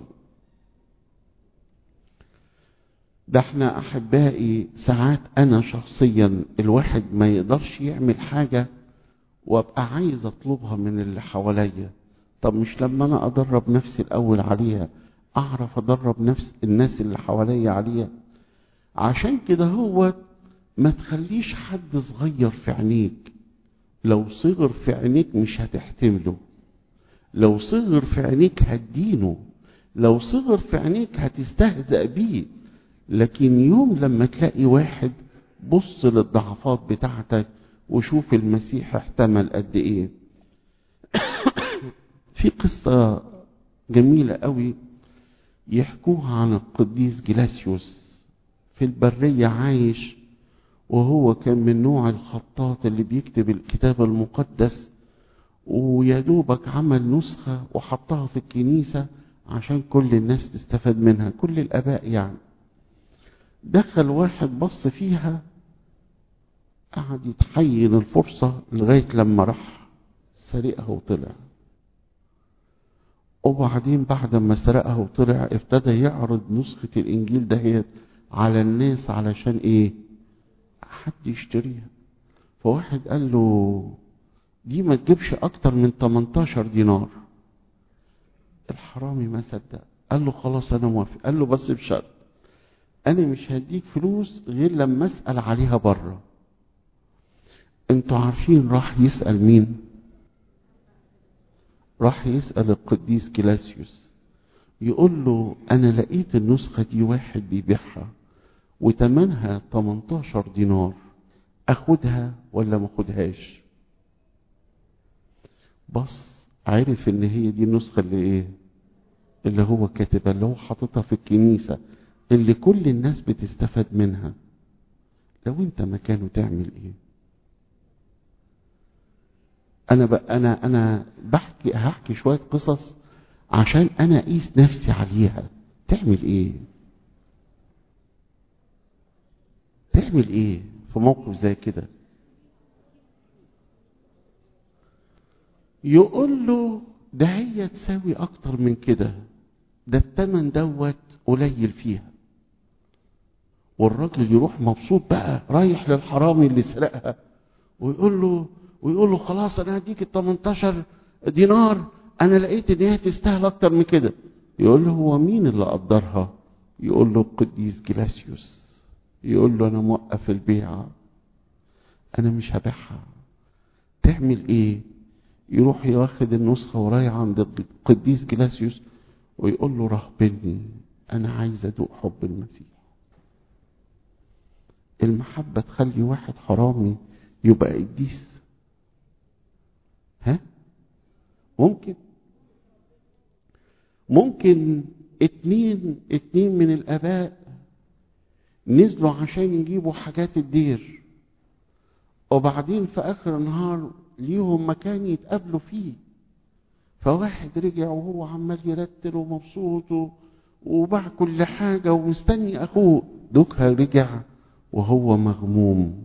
[SPEAKER 1] ده احنا احبائي ساعات انا شخصيا الواحد ما يقدرش يعمل حاجة وابقى عايز اطلبها من اللي حواليا. طب مش لما انا ادرب نفسي الاول عليها اعرف ادرب نفس الناس اللي حواليا عليها؟ عشان كده هو ما تخليش حد صغير في عينيك. لو صغر في عينيك مش هتحتمله، لو صغر في عينيك هتدينه، لو صغر في عينيك هتستهزأ بيه. لكن يوم لما تلاقي واحد، بص للضعفات بتاعتك وشوف المسيح احتمل قد ايه. في قصة جميلة قوي يحكوها عن القديس جلاسيوس. في البرية عايش، وهو كان من نوع الخطاط اللي بيكتب الكتاب المقدس، ويدوبك عمل نسخة وحطها في الكنيسة عشان كل الناس تستفاد منها، كل الآباء يعني. دخل واحد بص فيها، قعد يتحين الفرصة لغاية لما راح سرقها وطلع. وبعدين بعد ما سرقها وطلع ابتدى يعرض نسخة الإنجيل دهيت على الناس علشان إيه؟ حد يشتريها. فواحد قال له دي ما تجيبش أكتر من تمنتاشر دينار. الحرامي ما صدق، قال له خلاص أنا موافق. قال له بس بشرط، أنا مش هديك فلوس غير لما أسأل عليها بره. انتوا عارفين راح يسأل مين؟ راح يسأل القديس جلاسيوس، يقول له أنا لقيت النسخة دي واحد بيبيعها وتمنها تمنتاشر دينار، أخدها ولا ما أخدهاش؟ بص عرف إن هي دي النسخة اللي إيه؟ اللي هو كاتبها، اللي هو حاططها في الكنيسة، اللي كل الناس بتستفاد منها. لو أنت مكانه تعمل إيه؟ أنا بقى أنا أنا بحكي هحكي شوية قصص عشان أنا أقيس نفسي عليها. تعمل إيه؟ تعمل إيه في موقف زي كده؟ يقول له ده هي تساوي أكتر من كده، ده التمن دوت قليل فيها. والراجل يروح مبسوط بقى رايح للحرامي اللي سرقها، ويقول له ويقول له خلاص أنا هديك ال تمنتاشر دينار، أنا لقيت إن هي تستاهل أكتر من كده. يقول له هو مين اللي قدرها؟ يقول له القديس جلاسيوس. يقول له أنا موقف البيع، أنا مش هبيعها. تعمل إيه؟ يروح ياخد النسخة ورايح عند القديس جلاسيوس ويقول له رهبني، أنا عايز أدوق حب المسيح. المحبة تخلي واحد حرامي يبقى قديس؟ ها؟ ممكن ممكن اتنين اتنين من الآباء نزلوا عشان يجيبوا حاجات الدير، وبعدين في آخر النهار ليهم مكان يتقابلوا فيه، فواحد رجع وهو عمال يرتل ومبسوط وباع كل حاجة ومستني أخوه. دوكها رجع وهو مغموم.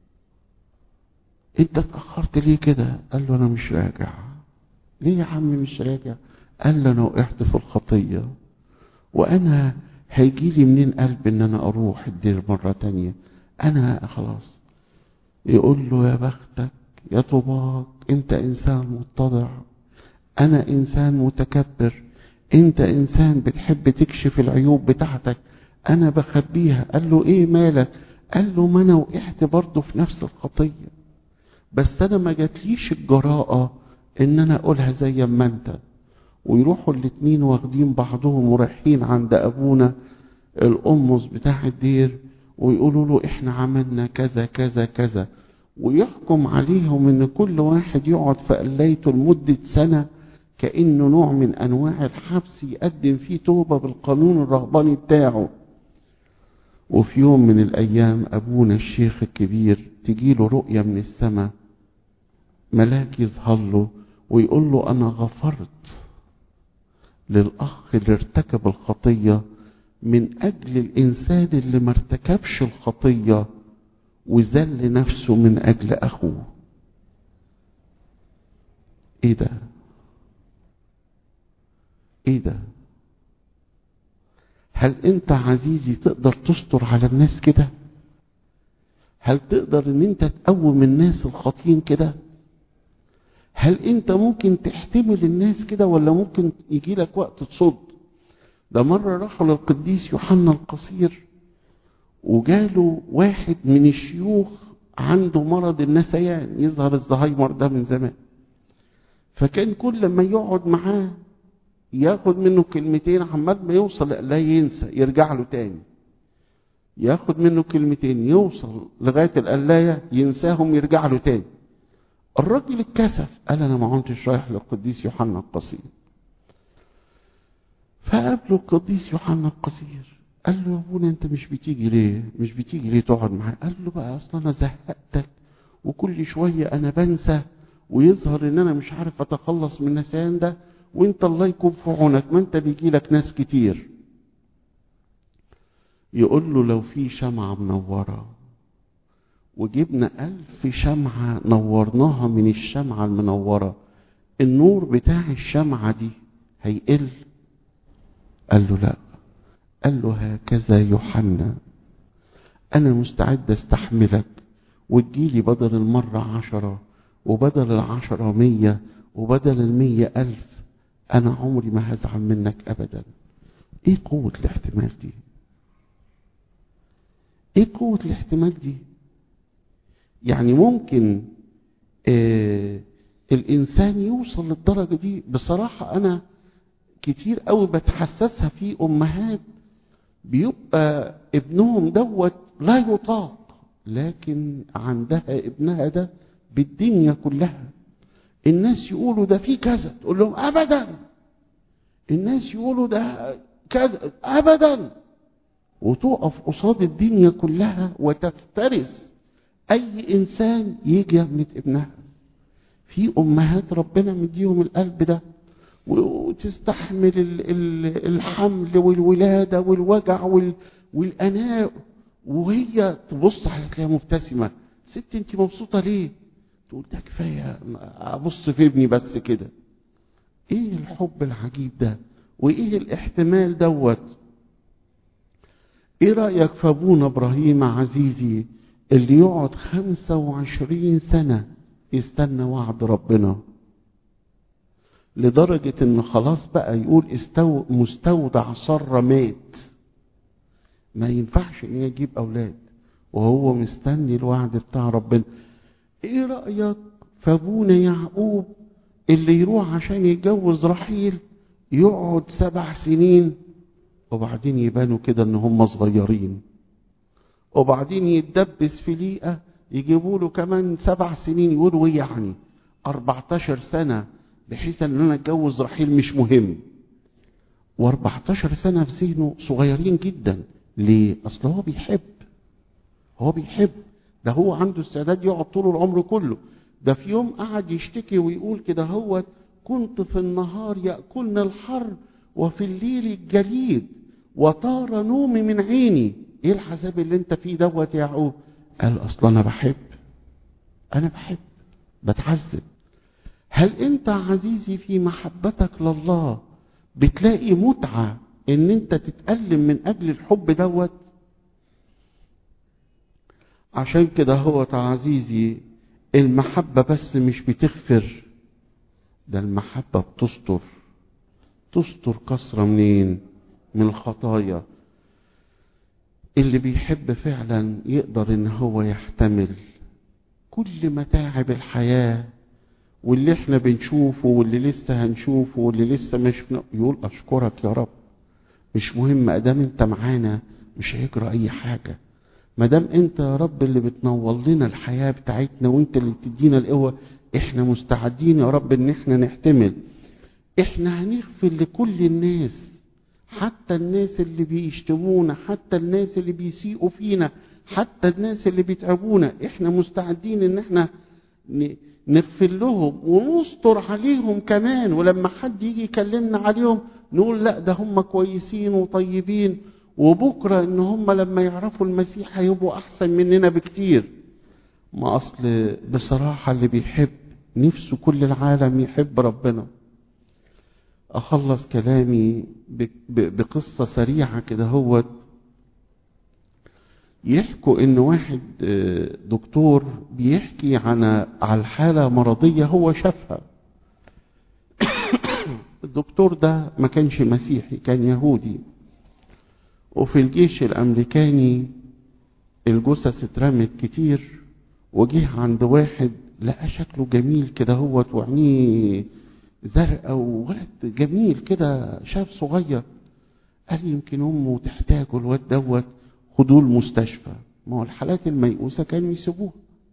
[SPEAKER 1] انت اتأخرت ليه كده؟ قال له انا مش راجع. ليه يا عم مش راجع؟ قال له انا وقعت في الخطية، وانا هيجيلي منين قلب ان انا اروح الدير مرة تانية؟ انا خلاص. يقول له يا بختك يا طوباك، انت انسان متضع، انا انسان متكبر، انت انسان بتحب تكشف العيوب بتاعتك، انا بخبيها. قال له ايه مالك؟ قال له ما انا وقعت برضه في نفس الخطية، بس انا ما جاتليش الجراءة ان انا اقولها زي ما انت. ويروحوا الاتنين واخدين بعضهم ورايحين عند ابونا القمص بتاع الدير، ويقولوا له احنا عملنا كذا كذا كذا، ويحكم عليهم ان كل واحد يقعد في قلايته لمدة سنة، كأنه نوع من انواع الحبس يقدم فيه توبة بالقانون الرهباني بتاعه. وفي يوم من الايام ابونا الشيخ الكبير تجيله رؤية من السماء، ملاك يظهر له ويقول له انا غفرت للاخ اللي ارتكب الخطية من اجل الانسان اللي ما ارتكبش الخطية وذل نفسه من اجل اخوه. ايه ده؟ ايه ده؟ هل انت عزيزي تقدر تستر على الناس كده؟ هل تقدر ان انت تقوم الناس الخاطئين كده؟ هل انت ممكن تحتمل الناس كده، ولا ممكن يجي لك وقت تصد؟ ده مرة راحوا للقديس يوحنا القصير وجاله واحد من الشيوخ عنده مرض النسيان، يظهر الزهايمر ده من زمان، فكان كل ما يقعد معاه ياخد منه كلمتين، عمال ما يوصل لا ينسى يرجع له تاني، ياخد منه كلمتين يوصل لغاية القلاية ينساهم يرجع له تاني. الراجل اتكسف، قال انا ما كنتش رايح للقديس يوحنا القصير. فقابله القديس يوحنا القصير، قال له يا ابونا انت مش بتيجي ليه مش بتيجي ليه تقعد معايا؟ قال له بقى اصلا انا زهقتك وكل شويه انا بنسى، ويظهر ان انا مش عارف اتخلص من النسيان ده، وانت الله يكون في عونك، ما انت بيجي لك ناس كتير. يقول له لو في شمعة منورة وجبنا ألف شمعة نورناها من الشمعة المنورة، النور بتاع الشمعة دي هيقل؟ قال له لا. قال له هكذا يوحنا، أنا مستعد استحملك وتجيلي بدل المرة عشرة وبدل العشرة مية وبدل المية ألف، أنا عمري ما هزعل منك أبدا. إيه قوة الاحتمال دي؟ إيه قوة الاحتمال دي؟ يعني ممكن آه الإنسان يوصل للدرجة دي؟ بصراحة أنا كتير قوي بتحسسها في أمهات بيبقى ابنهم دوت لا يطاق، لكن عندها ابنها ده بالدنيا كلها. الناس يقولوا ده في كذا، تقول لهم أبدا. الناس يقولوا ده كذا، أبدا. وتقف قصاد الدنيا كلها وتفترس أي إنسان يجي يمت ابنها. في أمهات ربنا مديهم القلب ده وتستحمل الحمل والولادة والوجع والأناء، وهي تبص على تلاقيها مبتسمة. ست انت مبسوطة ليه؟ تقول ده كفاية أبص في ابني بس كده. ايه الحب العجيب ده وايه الاحتمال دوت؟ ايه رأيك في ابونا ابراهيم عزيزي اللي يقعد خمسة وعشرين سنة يستنى وعد ربنا، لدرجة ان خلاص بقى يقول استو مستودع سارة مات، ما ينفعش ان يجيب اولاد وهو مستني الوعد بتاع ربنا. ايه رأيك في ابونا يعقوب اللي يروح عشان يتجوز رحيل، يقعد سبع سنين وبعدين يبانوا كده ان هم صغيرين، وبعدين يتدبس في ليئة يجيبوا له كمان سبع سنين، يقولوا ايه يعني اربعتاشر سنة بحيث ان انا اتجوز رحيل مش مهم. واربعتاشر سنة في ذهنه صغيرين جدا. ليه؟ اصل هو بيحب، هو بيحب. ده هو عنده استعداد يقعد طول العمر كله. ده في يوم قعد يشتكي ويقول كده، هو كنت في النهار يأكلنا الحر وفي الليل الجليد وطار نومي من عيني. ايه العذاب اللي انت فيه دوت يا يعقوب؟ قال اصلا انا بحب، انا بحب بتعذب. هل انت عزيزي في محبتك لله بتلاقي متعة ان انت تتألم من اجل الحب دوت؟ عشان كده هو عزيزي المحبة بس مش بتغفر، ده المحبة بتستر. تستر كسرة منين؟ من الخطايا. اللي بيحب فعلا يقدر ان هو يحتمل كل متاعب الحياة، واللي احنا بنشوفه واللي لسه هنشوفه واللي لسه مش يقول اشكرك يا رب. مش مهم ادام انت معانا، مش هيجرى اي حاجة. مادام انت يا رب اللي بتنور لنا الحياة بتاعتنا وانت اللي بتدينا القوة، احنا مستعدين يا رب ان احنا نحتمل. احنا هنغفر لكل الناس، حتى الناس اللي بيشتمونا، حتى الناس اللي بيسيئوا فينا، حتى الناس اللي بيتعبونا، احنا مستعدين ان احنا نغفر لهم ونستر عليهم كمان. ولما حد يجي يكلمنا عليهم نقول لا ده هم كويسين وطيبين، وبكرة ان هم لما يعرفوا المسيح هيبقوا احسن مننا بكتير. ما اصل بصراحة اللي بيحب نفسه كل العالم يحب ربنا. اخلص كلامي بقصة سريعة كده. هو يحكوا ان واحد دكتور بيحكي عن على الحالة مرضية هو شافها. الدكتور ده ما كانش مسيحي، كان يهودي، وفي الجيش الامريكاني الجثث اترمت كتير، وجه عند واحد لقى شكله جميل كده هوت وعينيه زرقاء وولد جميل كده شاب صغير، قال يمكن امه تحتاجه الواد دوت، خدوه المستشفى. ما هو الحالات الميؤوسه كانوا يسيبوها.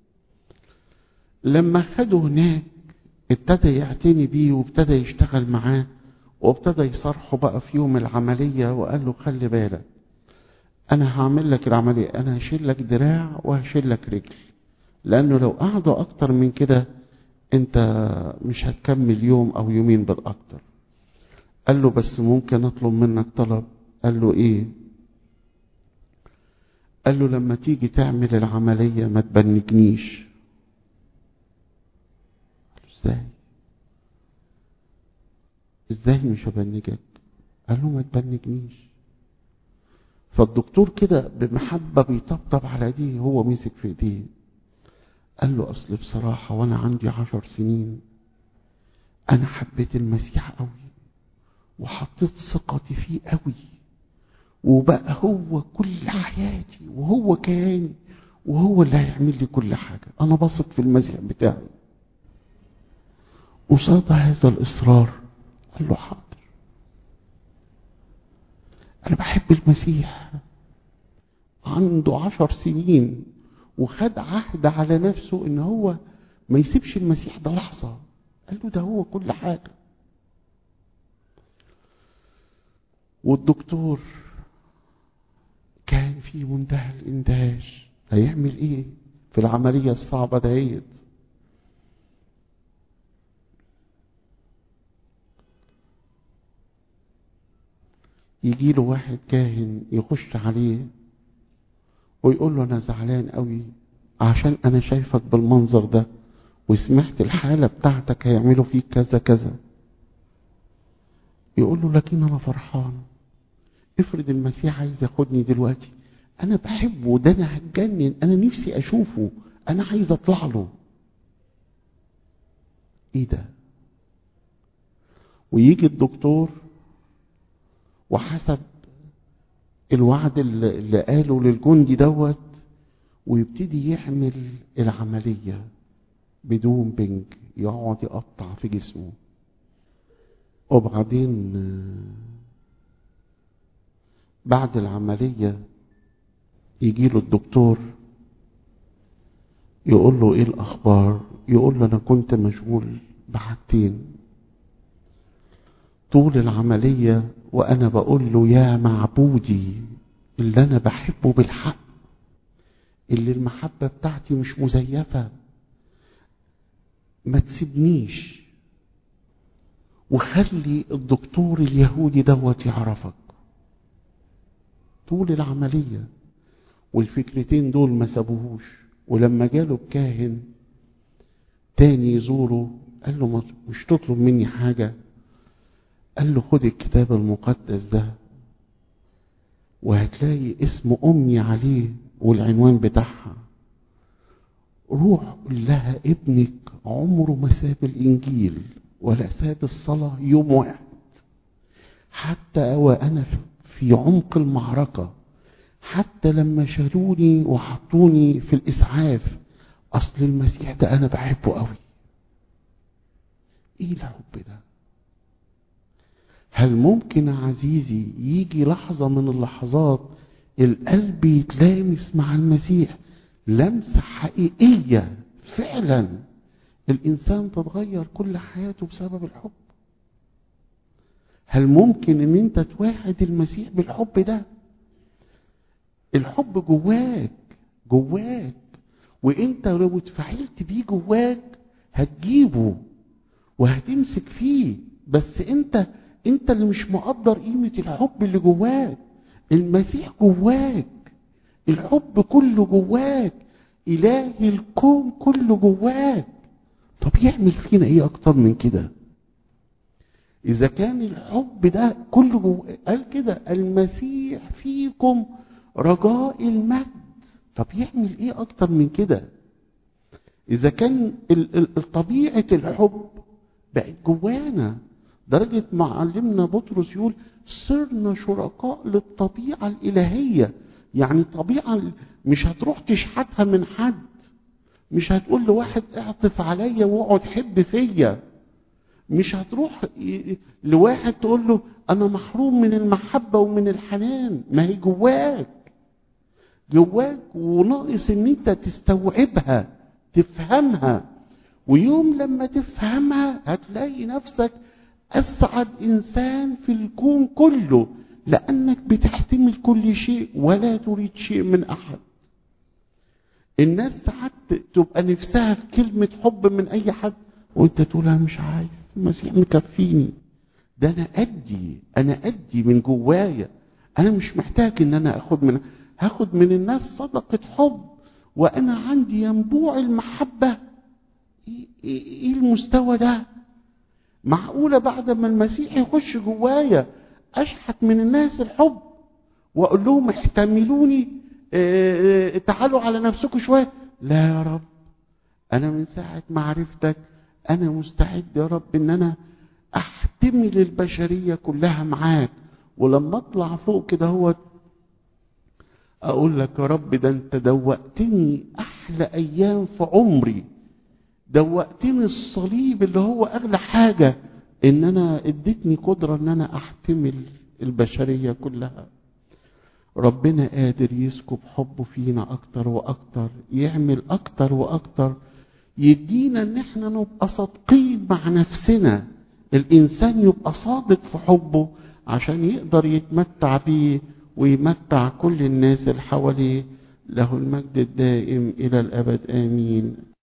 [SPEAKER 1] لما خده هناك ابتدى يعتني بيه وابتدى يشتغل معاه، وابتدى يصرحه بقى في يوم العمليه وقال له خلي بالك، انا هعمل لك العمليه، انا هشيل لك دراع وهشيل لك رجل، لانه لو قعدوا اكتر من كده انت مش هتكمل يوم او يومين بالاكتر. قال له بس ممكن اطلب منك طلب؟ قال له ايه؟ قال له لما تيجي تعمل العملية ما تبنجنيش. قال له ازاي؟ ازاي مش هبنجك؟ قال له ما تبنجنيش. فالدكتور كده بمحبة بيطبطب على ايديه، هو مسك في ايديه قال له اصل بصراحة وانا عندي عشر سنين انا حبيت المسيح قوي وحطيت ثقتي فيه قوي، وبقى هو كل حياتي وهو كياني وهو اللي هيعمل لي كل حاجة، انا بثق في المسيح بتاعي. قصاد هذا الاصرار قال له حاضر، انا بحب المسيح. عنده عشر سنين وخد عهد على نفسه ان هو ما يسيبش المسيح ده لحظة. قال له ده هو كل حاجة. والدكتور كان في منتهى الاندهاش، هيعمل ايه في العملية الصعبة دهيت؟ يجي له واحد كاهن يخش عليه ويقول له انا زعلان قوي عشان انا شايفك بالمنظر ده وسمعت الحالة بتاعتك هيعملوا فيك كذا كذا. يقول له لكن انا فرحان، افرض المسيح عايز ياخدني دلوقتي، انا بحبه، ده انا هتجنن، انا نفسي اشوفه، انا عايز اطلع له. ايه ده؟ ويجي الدكتور وحسب الوعد اللي قاله للجندي دوت ويبتدي يعمل العملية بدون بنج، يقعد يقطع في جسمه. وبعدين بعد العملية يجي له الدكتور يقول له ايه الاخبار؟ يقول له انا كنت مشغول بحاجتين طول العملية وانا بقول له يا معبودي اللي انا بحبه بالحق، اللي المحبة بتاعتي مش مزيفة، ما تسيبنيش وخلي الدكتور اليهودي دوت يعرفك. طول العملية والفكرتين دول ما سابوهوش. ولما جاله الكاهن تاني يزوره قال له مش تطلب مني حاجة؟ قال له خد الكتاب المقدس ده وهتلاقي اسم أمي عليه والعنوان بتاعها، روح قل لها ابنك عمره ما ساب الإنجيل ولا ساب الصلاة يوم واحد، حتى وأنا في عمق المعركة، حتى لما شالوني وحطوني في الإسعاف، أصل المسيح ده أنا بحبه قوي. إيه الحب ده؟ هل ممكن عزيزي يجي لحظة من اللحظات القلب يتلامس مع المسيح لمسة حقيقية فعلا الإنسان تتغير كل حياته بسبب الحب؟ هل ممكن ان انت توحد المسيح بالحب ده؟ الحب جواك جواك وانت لو اتفعلت بيه جواك هتجيبه وهتمسك فيه، بس انت انت اللي مش مقدر قيمة الحب اللي جواك. المسيح جواك، الحب كله جواك، إله الكون كله جواك. طب يعمل فينا ايه اكتر من كده؟ إذا كان الحب ده كله جواك، قال كده المسيح فيكم رجاء المجد، طب يعمل ايه اكتر من كده؟ إذا كان طبيعة الحب بقت جوانا درجة معلمنا بطرس يقول صرنا شركاء للطبيعة الإلهية، يعني طبيعة مش هتروح تشحتها من حد، مش هتقول لواحد اعطف عليا واقعد حب فيا، مش هتروح لواحد تقول له انا محروم من المحبة ومن الحنان. ما هي جواك جواك وناقص ان انت تستوعبها تفهمها. ويوم لما تفهمها هتلاقي نفسك اسعد انسان في الكون كله، لانك بتحتمل كل شيء ولا تريد شيء من احد. الناس ساعات تبقى نفسها في كلمة حب من اي حد وانت تقول انا مش عايز، المسيح مكفيني، ده انا ادي انا ادي من جوايا، انا مش محتاج ان انا اخد من هاخد من الناس صدقة حب وانا عندي ينبوع المحبة. ايه, إيه المستوى ده؟ معقولة بعد ما المسيح يخش جوايا اشحت من الناس الحب واقول لهم احتملوني، اه اه تعالوا على نفسكم شوية؟ لا يا رب، انا من ساعة معرفتك انا مستعد يا رب ان انا احتمل البشرية كلها معاك. ولما اطلع فوق كده هو اقول لك يا رب ده انت دوقتني احلى ايام في عمري، دوقتني الصليب اللي هو اغلى حاجة، ان انا اديتني قدرة ان انا احتمل البشرية كلها. ربنا قادر يسكب حبه فينا اكتر واكتر، يعمل اكتر واكتر، يدينا ان احنا نبقى صادقين مع نفسنا. الانسان يبقى صادق في حبه عشان يقدر يتمتع بيه ويمتع كل الناس اللي حواليه. له المجد الدائم الى الابد، امين.